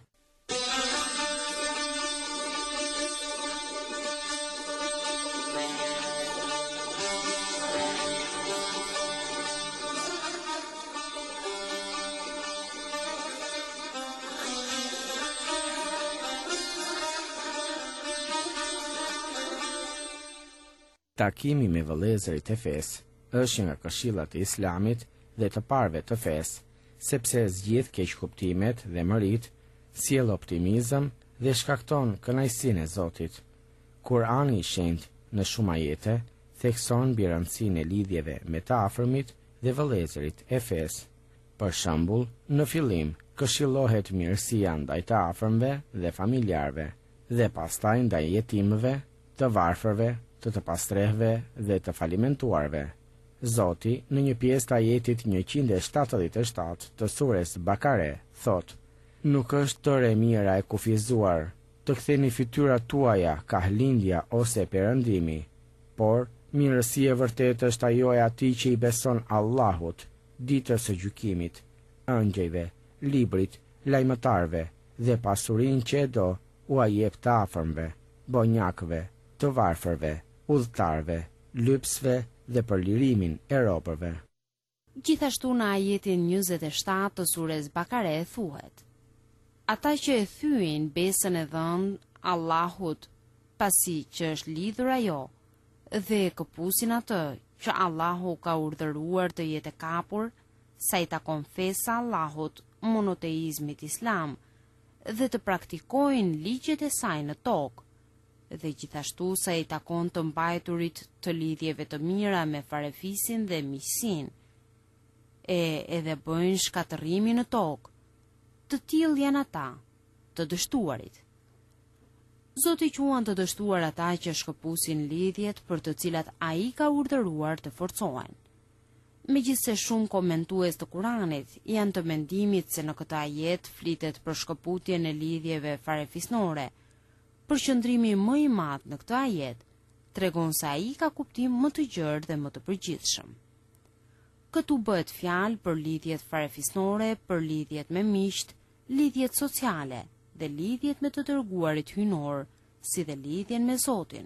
Takimi me vëllezërit e fesë është nga këshillat e Islamit dhe të parëve të fesë, sepse zgjidh keqkuptimet dhe mërit, sjell optimizëm dhe shkakton kënaqësinë e Zotit. Kurani i shenjtë në shumë ajete thekson mbi rëndësinë e lidhjeve me të afërmit dhe vëllezërit e fesë. Për shembull, në fillim këshillohet mirësia ndaj të afërmve dhe familjarëve, dhe pastaj ndaj jetimëve, të varfërve, të të pastrehve dhe të falimentuarve. Zoti, në një pjesë të ajetit njëqind e shtatëdhjetë e shtatë të sures Bakare, thot: "Nuk është tëre mira e kufizuar, të ktheni fytyrat tuaja kahlindja ose perëndimi, por mirësia e vërtetë është ajo e atij që i beson Allahut, ditës së gjykimit, ëngjëjve, librit, lajmëtarve dhe pasurinë që e do ua jep të afërmve, bonjakëve, të varfërve, udhëtarve, lypsve dhe për lirimin e robërve." Gjithashtu në ajetin njëzet e shtatë të sures Bakare thuhet: "Ata që e thyen besën e dhënë Allahut pasi që është lidhur ajo dhe e këpusin atë që Allahu ka urdhëruar të jetë e kapur, sa i takon fesa Allahut, monoteizmit islam, dhe të praktikojnë ligjet e saj në tokë, dhe gjithashtu sa i takon të mbajturit të lidhjeve të mira me farefisin dhe miqsin, e edhe bëjnë shkatërrimi në tokë, të tillë janë ata, të dështuarit." Zoti quan të dështuar ata që shkëpusin lidhjet për të cilat ai ka urdhëruar të forcohen. Megjithse shumë komentues të Kuranit janë të mendimit se në këtë ajet flitet për shkëputjen e lidhjeve farefisnore, përqëndrimi më i madh në këtë ajet tregon se ai ka kuptim më të gjerë dhe më të përgjithshëm. Këtu bëhet fjalë për lidhjet farefisnore, për lidhjet me miqt, lidhjet sociale dhe lidhjet me të dërguarit hynor, si dhe lidhjen me Zotin.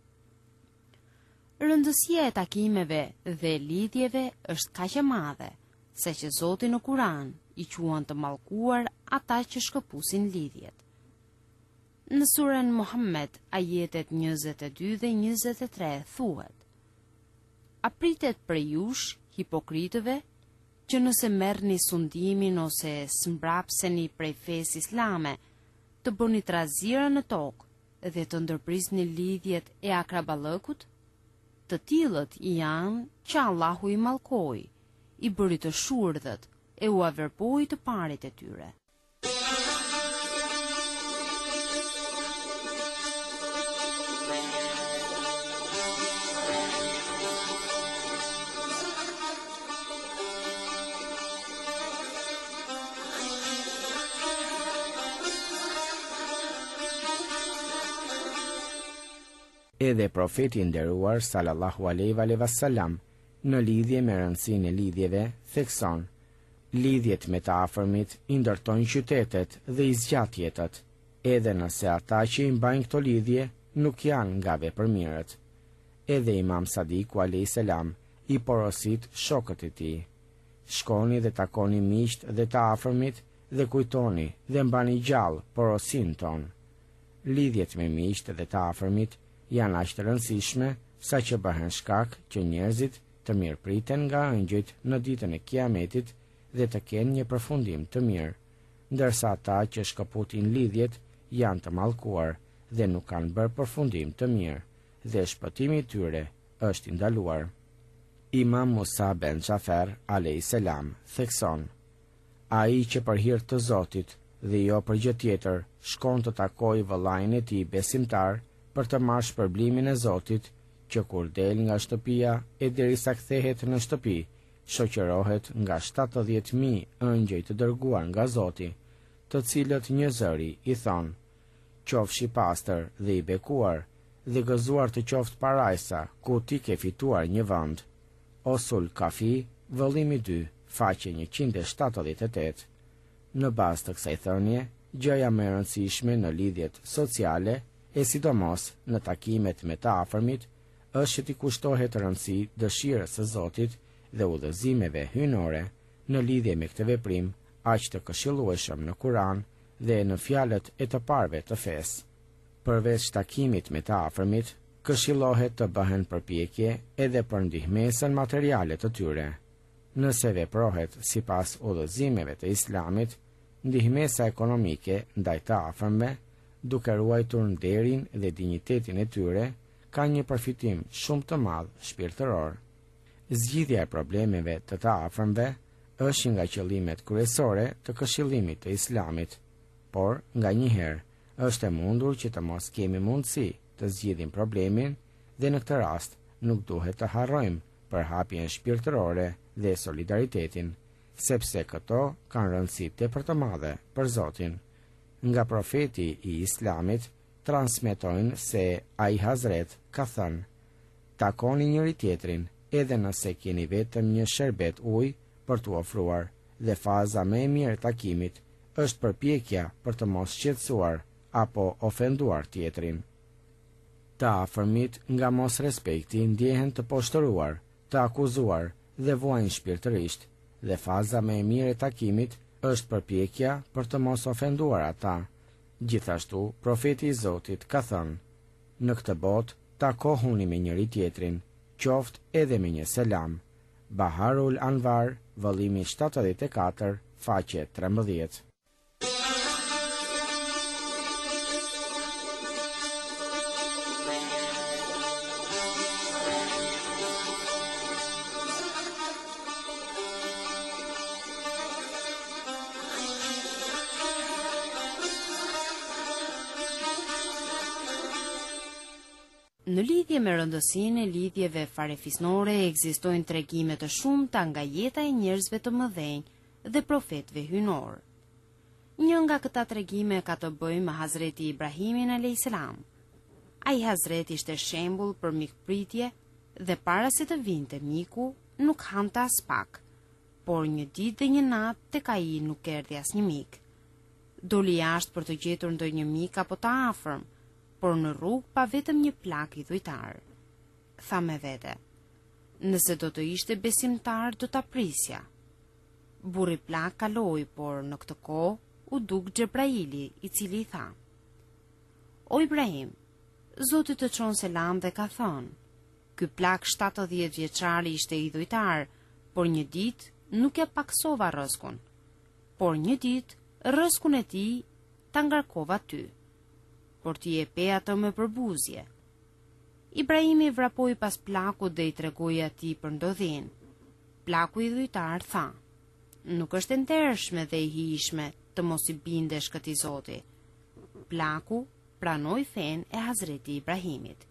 Rëndësia e takimeve dhe lidhjeve është kaq e madhe, sa që Zoti në Kur'an i quan të mallkuar ata që shkëpusin lidhjet. Në surën Muhammed, ajetet njëzet e dy dhe njëzet e tre thuhet: "A pritet për jush, hipokritëve, që nëse merrni sundimin ose smbrapseni prej fesë islame, të bëni trazira në tokë dhe të ndërprisni lidhjet e akraballëkut? Të tillët janë që Allahu i mallkoi, i bëri të shurdhët e u averpoi të parit e tyre." Edhe profeti i nderuar sallallahu alaihi wasallam në lidhje me rëndësinë e lidhjeve thekson: "Lidhjet me të afërmit i ndërtojnë qytetet dhe i zgjat jetët, edhe nëse ata që i mbajnë këto lidhje nuk janë nga vepërmirët." Edhe Imam Sadiku alayhis salam i porosit shokët e tij: "Shkoni dhe takoni miqt dhe të afërmit dhe kujtoni dhe mbani gjallë porosin ton." lidhjet me miqtë dhe të afërmit janë aq të rëndësishme sa që bëhen shkak që njerëzit të mirëpriten nga ëngjëjt në ditën e Kiametit dhe të kenë një përfundim të mirë, ndërsa ata që shkëputin lidhjet janë të mallkuar dhe nuk kanë bërë përfundim të mirë, dhe shpëtimi i tyre është i ndaluar. Imam Musa ben Xhafer alayhis salam thekson: ai që për hir të Zotit dhe jo për gjë tjetër shkon të takojë vëllain e tij besimtar për të marrë shpërblimin e Zotit, që kur del nga shtëpia e derisa kthehet në shtëpi, shoqërohet nga shtatëdhjetë mijë ëngjëj të dërguar nga Zoti, të cilët një zëri i thon: qofshi pastër dhe i bekuar, dhe gëzuar të qoftë parajsa ku ti ke fituar një vend. Osul Kafi, vëllimi dy, faqe njëqind e shtatëdhjetë e tetë. Në bazë të kësaj thënie, gjëja më e rëndësishme në lidhjet sociale, e sidomos në takimet me të afërmit, është që t'i kushtohet rëndësi dëshirës së Zotit dhe udhëzimeve hyjnore në lidhje me këtë veprim aq të këshillueshëm në Kur'an dhe në fjalët e të parëve të fesë. Përveç takimit me të afërmit, këshillohet të bëhen përpjekje edhe për ndihmesën materiale të tyre. Nëse veprohet sipas udhëzimeve të Islamit, ndihmesa ekonomike ndaj të afërmve, duke ruajtur nderin dhe dinjitetin e tyre, ka një përfitim shumë të madh shpirtëror. Zgjidhja e problemeve të të afërmve është nga qëllimet kryesore të këshillimit të Islamit, por nganjëherë është e mundur që të mos kemi mundësi të zgjidhim problemin dhe në këtë rast nuk duhet të harrojmë përhapjen shpirtërore dhe solidaritetin, sepse këto kanë rëndësi tepër të madhe për Zotin. Nga profeti i Islamit transmetojnë se ai Hazret ka thënë: takoni njëri tjetrin edhe nëse keni vetëm një sherbet ujë për t'u ofruar, dhe faza më e mirë e takimit është përpjekja për të mos shqetësuar apo ofenduar tjetrin. Të afërmit nga mos respekti ndjehen të poshtëruar, të akuzuar dhe vuajnë shpirtërisht, dhe faza më e mirë e takimit është përpjekja për të mos ofenduar ata. Gjithashtu, profeti i Zotit ka thënë: në këtë botë takohuni me njëri tjetrin, qoftë edhe me një selam. Baharul Anvar, vëllimi shtatëdhjetë e katër, faqe trembëdhjetë. Në lidhje me rëndësinë e lidhjeve farefisnore ekzistojnë tregime të shumta nga jeta e njerëzve të mëdhenj dhe profetëve hyjnor. Një nga këta tregime ka të bëjë me Hazreti Ibrahimin alayhis salam. Ai Hazreti ishte shembull për mikpritje dhe para se të vinte miku, nuk hante as pak, por një ditë dhe një natë tek ai nuk erdhi asnjë mik. Doli jashtë për të gjetur ndonjë mik apo të afërm, por në rrugë pa vetëm një plak i dhujtar. Tha me vete: nëse do të ishte besimtar do ta prisja. Burri plak kaloi, por në këtë kohë u duk Xhebraili, i cili i tha: o Ibrahim, Zoti të çon selam dhe ka thënë: ky plak shtatëdhjetë vjeçari ishte i dhujtar, por një ditë nuk e paksova rrezkun, por një ditë rrezkun e tij ta ngarkova ty, por ti e pe atë me përbuzje. Ibrahimi vrapoi pas plakut dhe i tregoi atij për ndodhin. Plaku i dhujtar tha: nuk është e ndershme dhe e hijshme të mos i bindesh këtij Zoti. Plaku pranoi fen e Hazreti Ibrahimit.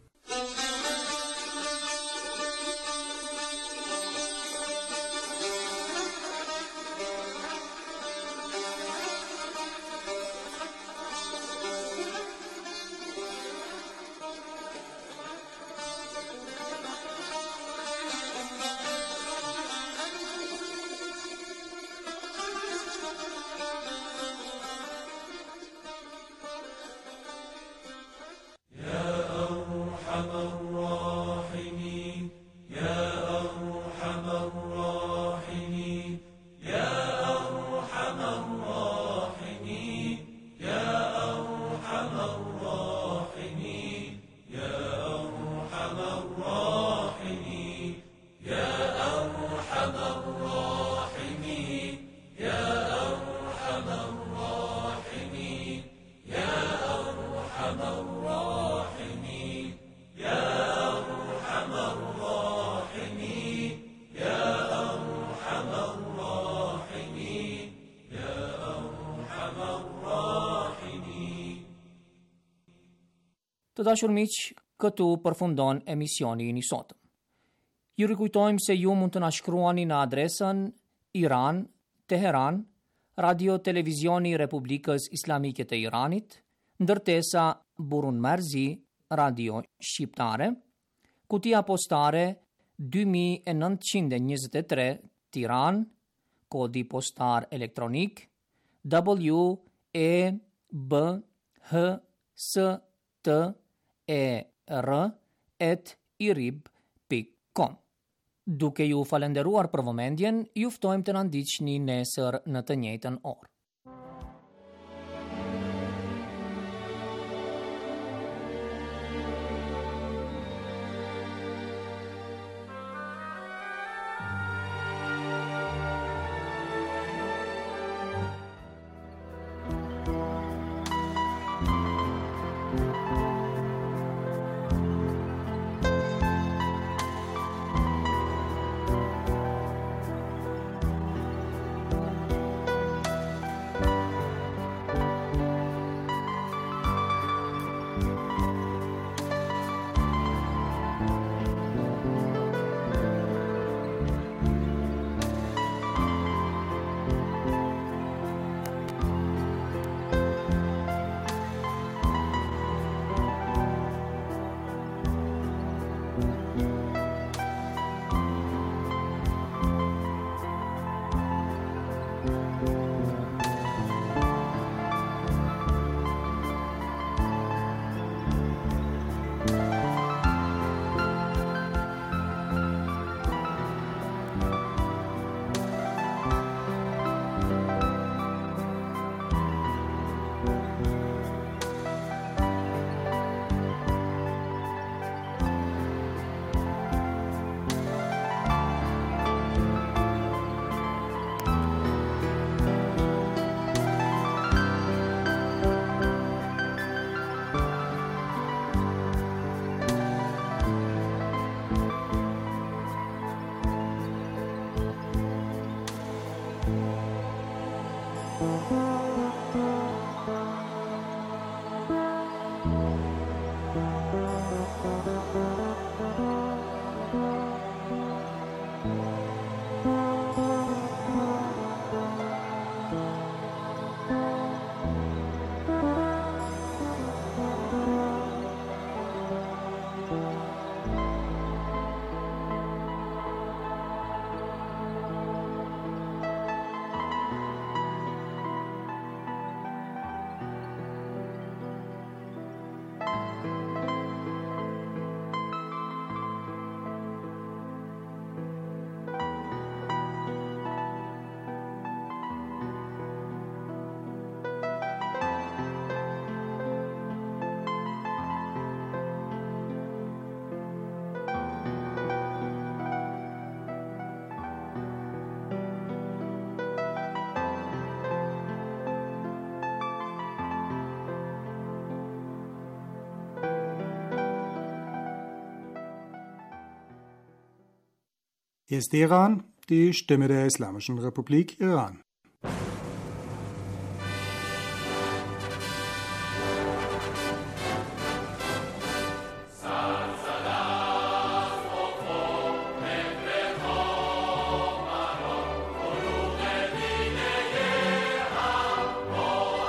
Të dashur miq, këtu përfundon emisioni i sotëm. Ju rikujtojmë se ju mund të na shkruani në adresën Iran, Teheran, Radio Televizioni i Republikës Islamike të Iranit, ndërtesa Burun Marzi, Radio Shqiptare, kutia postare dy mijë e nëntëqind e njëzet e tre, Tiranë, kodi postar elektronik W E B H S T E R at irib pikë com. Duke ju falenderuar për vëmendjen, ju ftojmë të na ndiqni nesër në të njëjtën orë. Hier ist Iran, die Stimme der Islamischen Republik Iran.